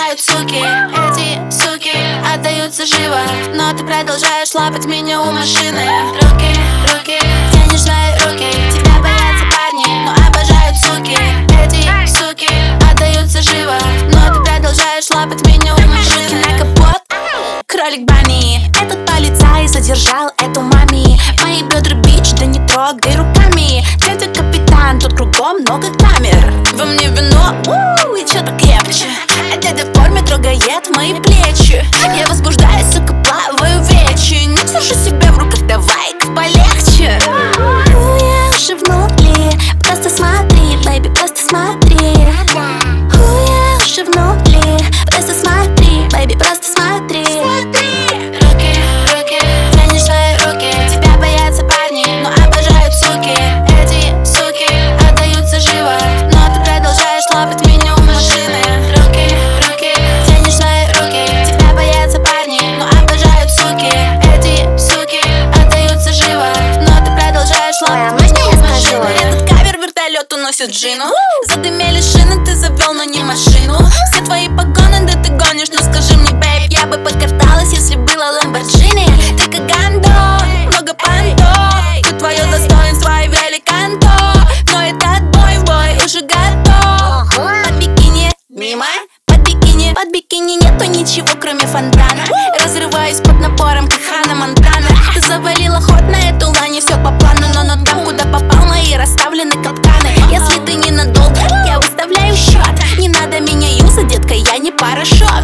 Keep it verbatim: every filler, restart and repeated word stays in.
обожают суки. Эти суки отдаются живо, но ты продолжаешь лапать меня у машины. Руки, руки, тянешь свои руки. Тебя боятся парни, но обожают суки. Эти суки отдаются живо, но ты продолжаешь лапать меня у машины. На капот, кролик Бани. Этот полицай задержал эту мами. Мои бедра бич, да не трогай руками. Ты капитан, тут кругом много камер. Во мне вино, ууу, и чё-то крепче. А дядя в форме трогает мои плечи. Я возбуждаюсь, сука, плаваю в речи. Не держи себя в руках, давай-ка полегче. Я уже внутри, просто смотри, бэйби, просто смотри. Я уже внутри, просто смотри, бэйби, просто смотри. Руки, руки, тянешь свои руки. Тебя боятся парни, но обожают суки. Эти суки отдаются живо, но ты продолжаешь лапать меня у машины. Руки, руки, тянешь свои руки. Тебя боятся парни, но обожают суки. Эти суки отдаются живо, но ты продолжаешь лапать меня у машины. Этот кавер вертолет уносит Джину. Задымели шины, ты завел, но не машину. Все твои погоны, да ты гонишь, ну скажи мне, бэйб, я бы покаталась, если была Ламборджини. Ты как гандон, много понтов. Тут твое достоинство и великанто. Но этот бой, бой уже готов. Под бикини, мимо, под бикини, под бикини нету ничего, кроме фонтана. Разрываюсь под напором, как Ханна Монтана. Ты завалила ход на эту лани, все по плану. Но, но там, куда попал, мои расставлены капканы. Если ты ненадолго, я выставляю счет. Не надо меня юзать, детка, я не парашют.